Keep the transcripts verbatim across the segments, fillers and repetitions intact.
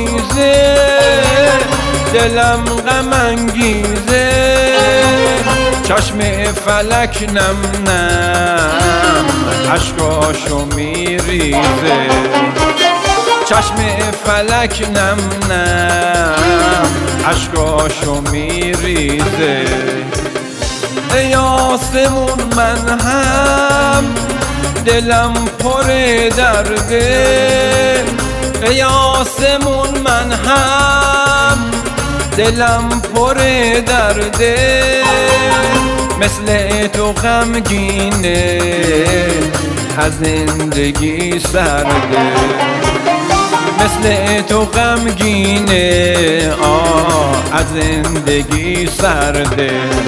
پاییزه، دلم غم انگیزه، چشم فلک نم نم اشکاشو میریزه، چشم فلک نم نم اشکاشو میریزه. ای آسمون من هم دلم پر درده، ای آسمون من هم دلم پر درده، مثل تو غمگینه از زندگی سرده، مثل تو غمگینه آه از زندگی سرده.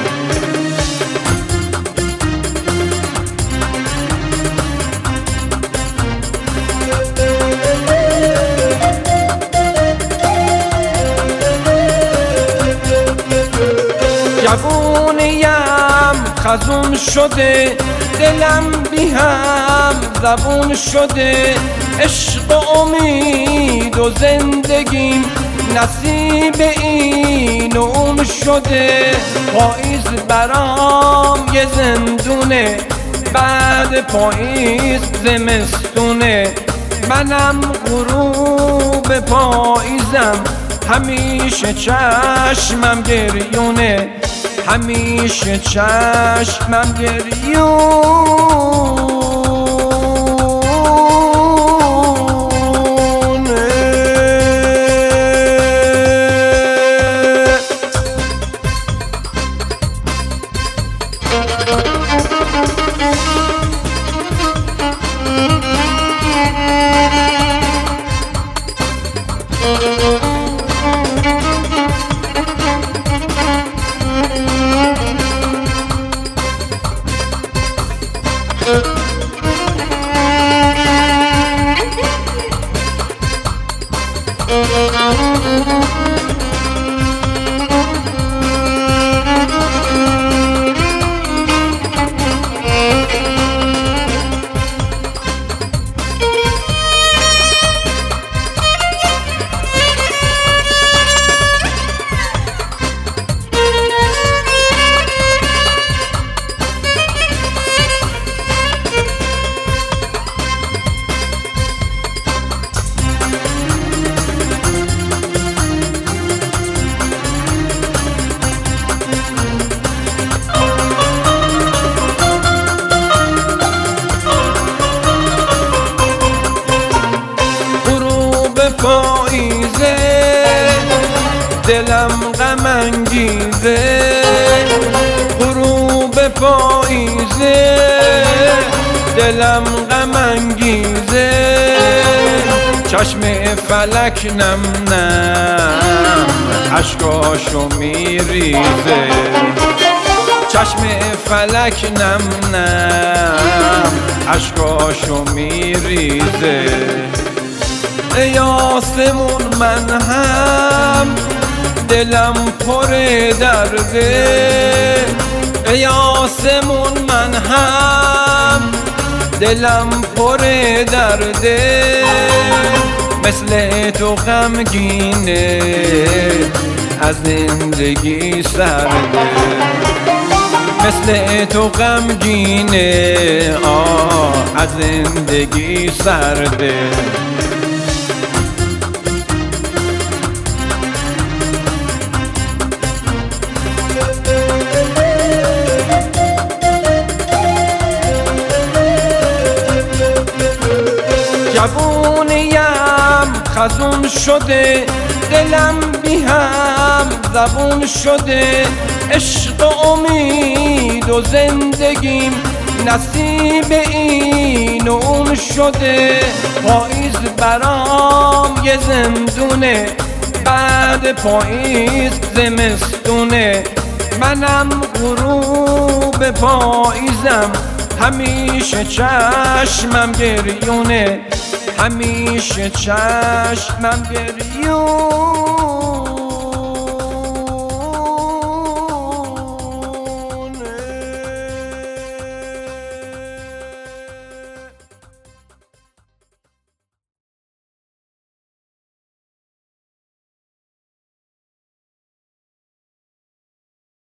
جوونیم خزون شده، دلم بی هم زبون شده، عشق و امید و زندگیم نصیب این و اون شده. پاییز برام یه زندونه، بعد پاییز زمستونه، منم غروب پاییزم، همیشه چشمم گریونه، همیشه چشمم گریونه. پاییزه دلم غم انگیزه، غروب پاییزه دلم غم انگیزه، چشم فلک نم نم اشکاشو میریزه، چشم فلک نم نم اشکاشو میریزه. ای آسمون من هم دلم پر درده، ای آسمون من هم دلم پر درده، مثل تو غمگینه از زندگی سرده، مثل تو غمگینه آه از زندگی سرده. جوونیم خزون شده، دلم بی هم زبون شده، عشق و امید و زندگیم نصیب این و اون شده. پاییز برام یه زندونه، بعد پاییز زمستونه، منم غروب پاییزم، همیشه چشمم گریونه، همیشه چشمم گریونه.